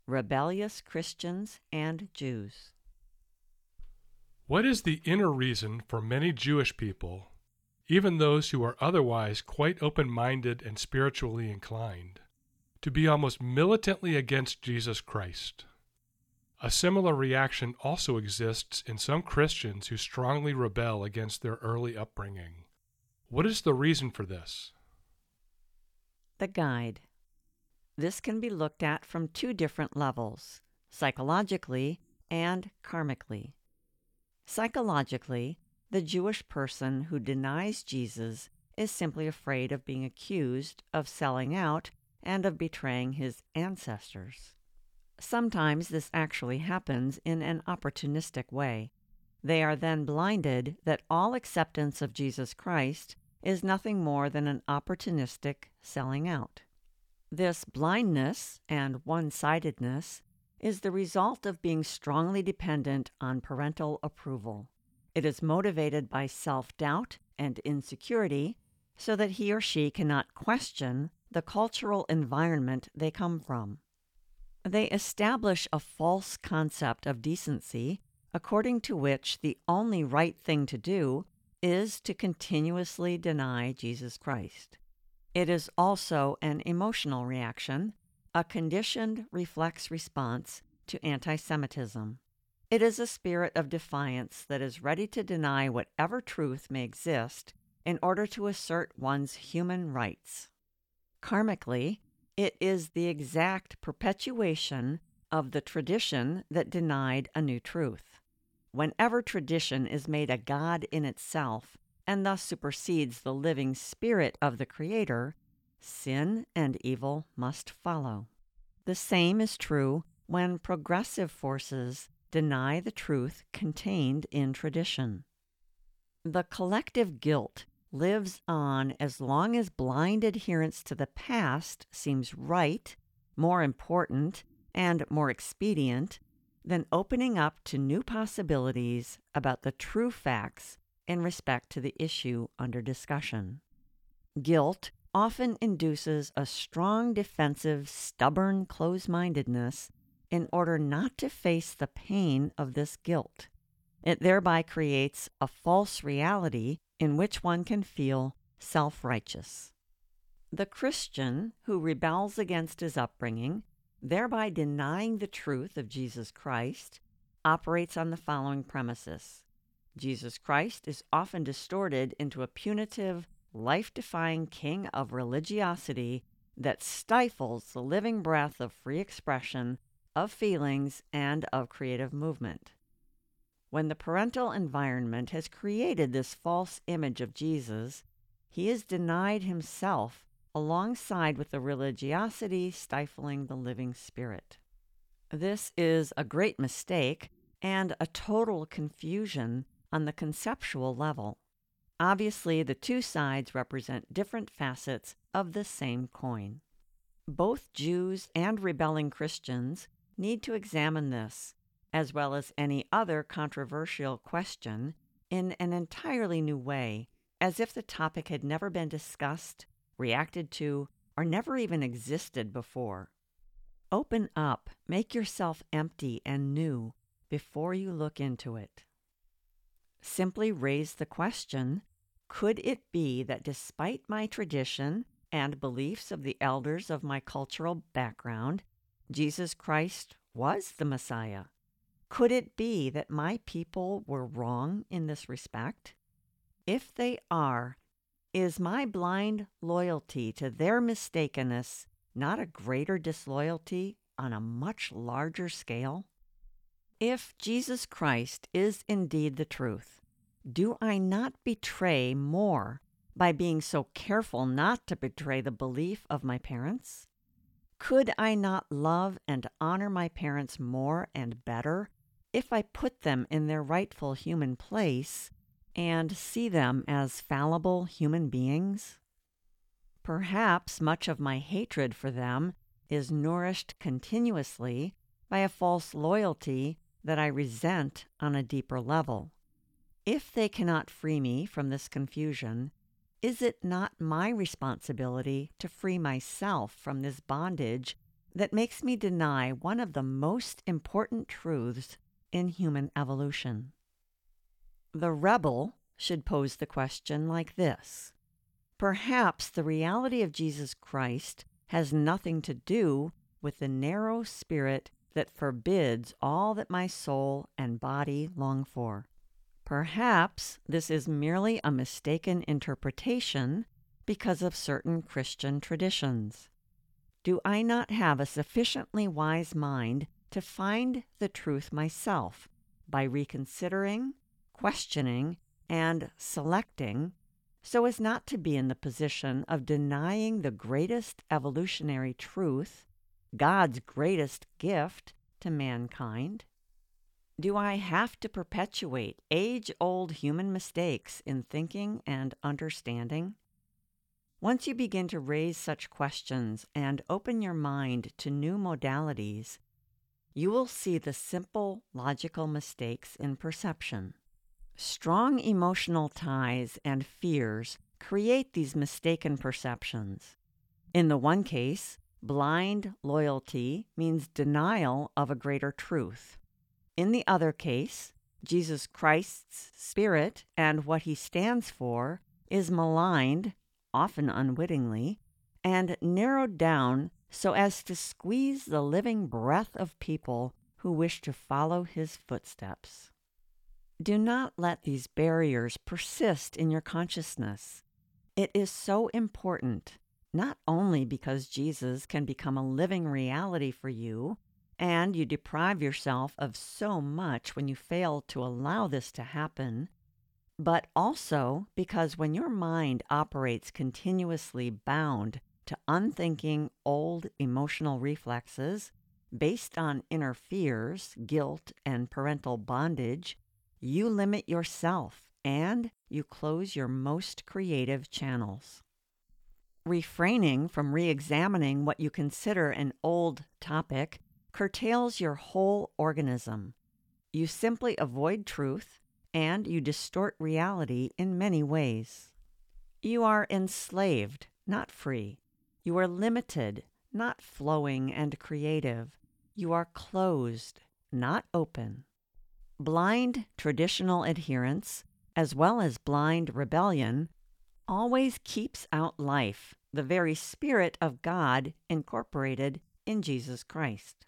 Rebellious Christians and Jews. What is the inner reason for many Jewish people, even those who are otherwise quite open-minded and spiritually inclined, to be almost militantly against Jesus Christ? A similar reaction also exists in some Christians who strongly rebel against their early upbringing. What is the reason for this? The Guide. This can be looked at from two different levels, psychologically and karmically. Psychologically, the Jewish person who denies Jesus is simply afraid of being accused of selling out and of betraying his ancestors. Sometimes this actually happens in an opportunistic way. They are then blinded that all acceptance of Jesus Christ is nothing more than an opportunistic selling out. This blindness and one-sidedness is the result of being strongly dependent on parental approval. It is motivated by self-doubt and insecurity so that he or she cannot question the cultural environment they come from. They establish a false concept of decency according to which the only right thing to do is to continuously deny Jesus Christ. It is also an emotional reaction, a conditioned reflex response to anti-Semitism. It is a spirit of defiance that is ready to deny whatever truth may exist in order to assert one's human rights. Karmically, it is the exact perpetuation of the tradition that denied a new truth. Whenever tradition is made a god in itself, and thus supersedes the living spirit of the Creator, sin and evil must follow. The same is true when progressive forces deny the truth contained in tradition. The collective guilt lives on as long as blind adherence to the past seems right, more important, and more expedient than opening up to new possibilities about the true facts in respect to the issue under discussion. Guilt often induces a strong defensive, stubborn close-mindedness in order not to face the pain of this guilt. It thereby creates a false reality in which one can feel self-righteous. The Christian who rebels against his upbringing, thereby denying the truth of Jesus Christ, operates on the following premises. Jesus Christ is often distorted into a punitive, life-defying king of religiosity that stifles the living breath of free expression, of feelings, and of creative movement. When the parental environment has created this false image of Jesus, he is denied himself alongside with the religiosity stifling the living spirit. This is a great mistake and a total confusion on the conceptual level. Obviously, the two sides represent different facets of the same coin. Both Jews and rebelling Christians need to examine this, as well as any other controversial question, in an entirely new way, as if the topic had never been discussed, reacted to, or never even existed before. Open up, make yourself empty and new before you look into it. Simply raise the question, could it be that despite my tradition and beliefs of the elders of my cultural background, Jesus Christ was the Messiah? Could it be that my people were wrong in this respect? If they are, is my blind loyalty to their mistakenness not a greater disloyalty on a much larger scale? If Jesus Christ is indeed the truth, do I not betray more by being so careful not to betray the belief of my parents? Could I not love and honor my parents more and better if I put them in their rightful human place and see them as fallible human beings? Perhaps much of my hatred for them is nourished continuously by a false loyalty that I resent on a deeper level. If they cannot free me from this confusion, is it not my responsibility to free myself from this bondage that makes me deny one of the most important truths in human evolution? The rebel should pose the question like this: perhaps the reality of Jesus Christ has nothing to do with the narrow spirit that forbids all that my soul and body long for. Perhaps this is merely a mistaken interpretation because of certain Christian traditions. Do I not have a sufficiently wise mind to find the truth myself by reconsidering, questioning, and selecting, so as not to be in the position of denying the greatest evolutionary truth, God's greatest gift to mankind? Do I have to perpetuate age-old human mistakes in thinking and understanding? Once you begin to raise such questions and open your mind to new modalities, you will see the simple, logical mistakes in perception. Strong emotional ties and fears create these mistaken perceptions. In the one case, blind loyalty means denial of a greater truth. In the other case, Jesus Christ's Spirit and what he stands for is maligned, often unwittingly, and narrowed down so as to squeeze the living breath of people who wish to follow his footsteps. Do not let these barriers persist in your consciousness. It is so important, not only because Jesus can become a living reality for you, and you deprive yourself of so much when you fail to allow this to happen, but also because when your mind operates continuously bound to unthinking old emotional reflexes based on inner fears, guilt, and parental bondage, you limit yourself and you close your most creative channels. Refraining from re-examining what you consider an old topic curtails your whole organism. You simply avoid truth, and you distort reality in many ways. You are enslaved, not free. You are limited, not flowing and creative. You are closed, not open. Blind traditional adherence, as well as blind rebellion, always keeps out life, the very Spirit of God incorporated in Jesus Christ.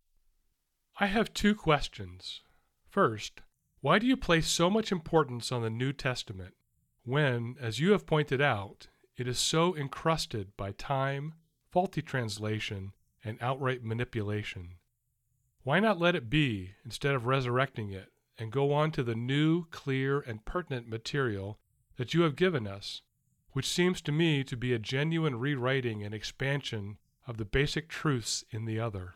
I have two questions. First, why do you place so much importance on the New Testament when, as you have pointed out, it is so encrusted by time, faulty translation, and outright manipulation? Why not let it be instead of resurrecting it and go on to the new, clear, and pertinent material that you have given us, which seems to me to be a genuine rewriting and expansion of the basic truths in the other?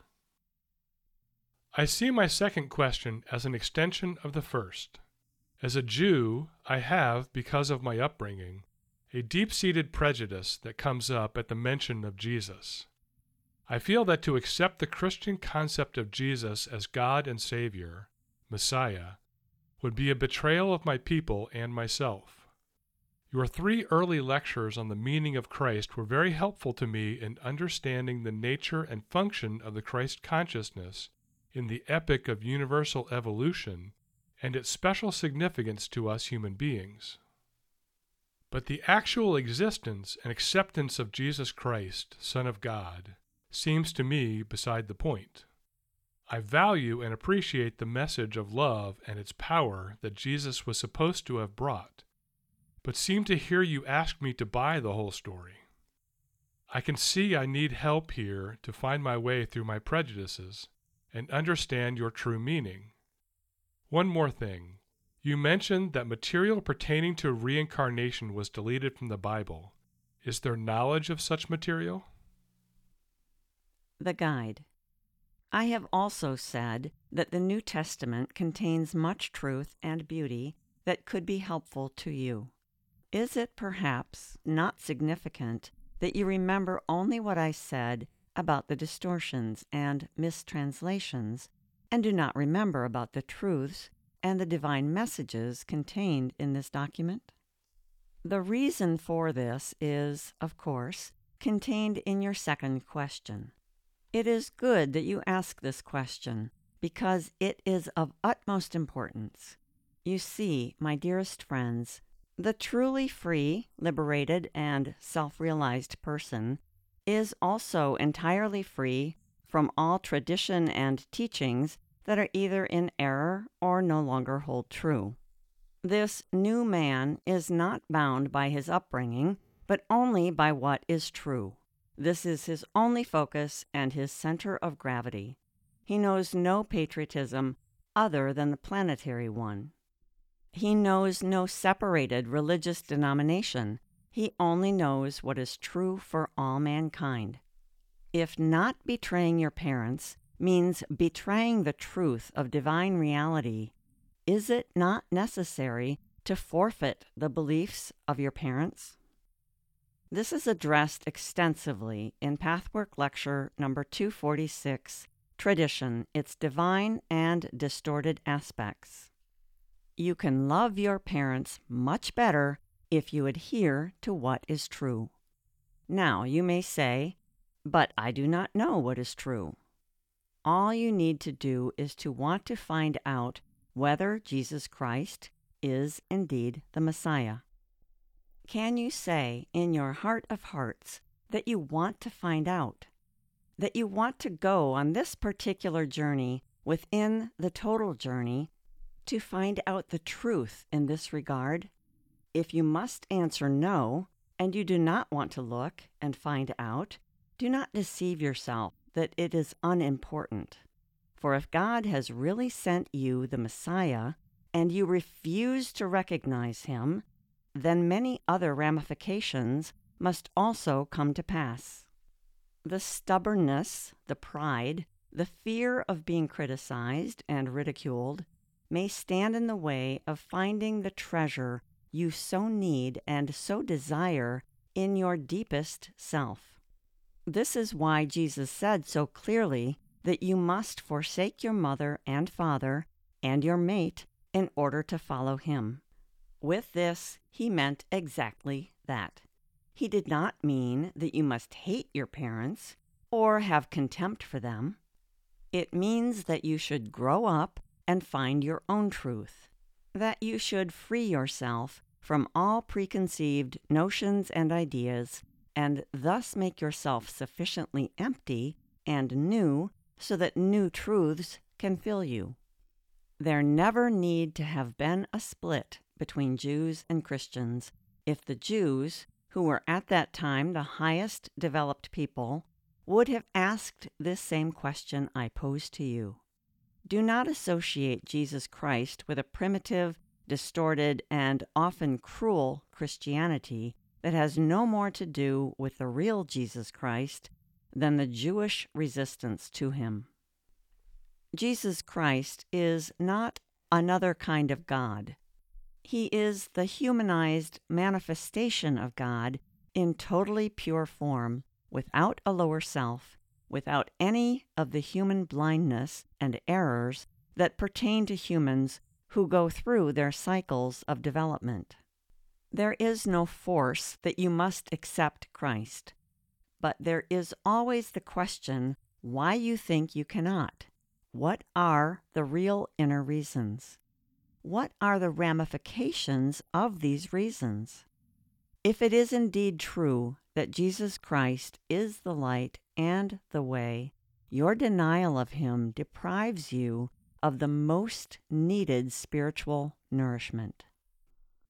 I see my second question as an extension of the first. As a Jew, I have, because of my upbringing, a deep-seated prejudice that comes up at the mention of Jesus. I feel that to accept the Christian concept of Jesus as God and Savior, Messiah, would be a betrayal of my people and myself. Your 3 early lectures on the meaning of Christ were very helpful to me in understanding the nature and function of the Christ consciousness in the epic of universal evolution and its special significance to us human beings. But the actual existence and acceptance of Jesus Christ, Son of God, seems to me beside the point. I value and appreciate the message of love and its power that Jesus was supposed to have brought, but seem to hear you ask me to buy the whole story. I can see I need help here to find my way through my prejudices and understand your true meaning. One more thing. You mentioned that material pertaining to reincarnation was deleted from the Bible. Is there knowledge of such material? The Guide. I have also said that the New Testament contains much truth and beauty that could be helpful to you. Is it perhaps not significant that you remember only what I said about the distortions and mistranslations, and do not remember about the truths and the divine messages contained in this document? The reason for this is, of course, contained in your second question. It is good that you ask this question, because it is of utmost importance. You see, my dearest friends, the truly free, liberated, and self-realized person is also entirely free from all tradition and teachings that are either in error or no longer hold true. This new man is not bound by his upbringing, but only by what is true. This is his only focus and his center of gravity. He knows no patriotism other than the planetary one. He knows no separated religious denomination. He only knows what is true for all mankind. If not betraying your parents means betraying the truth of divine reality, is it not necessary to forfeit the beliefs of your parents? This is addressed extensively in Pathwork Lecture number 246, Tradition, Its Divine and Distorted Aspects. You can love your parents much better if you adhere to what is true. Now, you may say, but I do not know what is true. All you need to do is to want to find out whether Jesus Christ is indeed the Messiah. Can you say in your heart of hearts that you want to find out, that you want to go on this particular journey within the total journey to find out the truth in this regard? If you must answer no, and you do not want to look and find out, do not deceive yourself that it is unimportant. For if God has really sent you the Messiah, and you refuse to recognize him, then many other ramifications must also come to pass. The stubbornness, the pride, the fear of being criticized and ridiculed may stand in the way of finding the treasure you so need and so desire in your deepest self. This is why Jesus said so clearly that you must forsake your mother and father and your mate in order to follow him. With this, he meant exactly that. He did not mean that you must hate your parents or have contempt for them. It means that you should grow up and find your own truth, that you should free yourself from all preconceived notions and ideas, and thus make yourself sufficiently empty and new so that new truths can fill you. There never need to have been a split between Jews and Christians if the Jews, who were at that time the highest developed people, would have asked this same question I pose to you. Do not associate Jesus Christ with a primitive, distorted, and often cruel Christianity that has no more to do with the real Jesus Christ than the Jewish resistance to him. Jesus Christ is not another kind of God. He is the humanized manifestation of God in totally pure form, without a lower self, without any of the human blindness and errors that pertain to humans who go through their cycles of development. There is no force that you must accept Christ, but there is always the question why you think you cannot. What are the real inner reasons? What are the ramifications of these reasons? If it is indeed true that Jesus Christ is the light and the way, your denial of him deprives you of the most needed spiritual nourishment.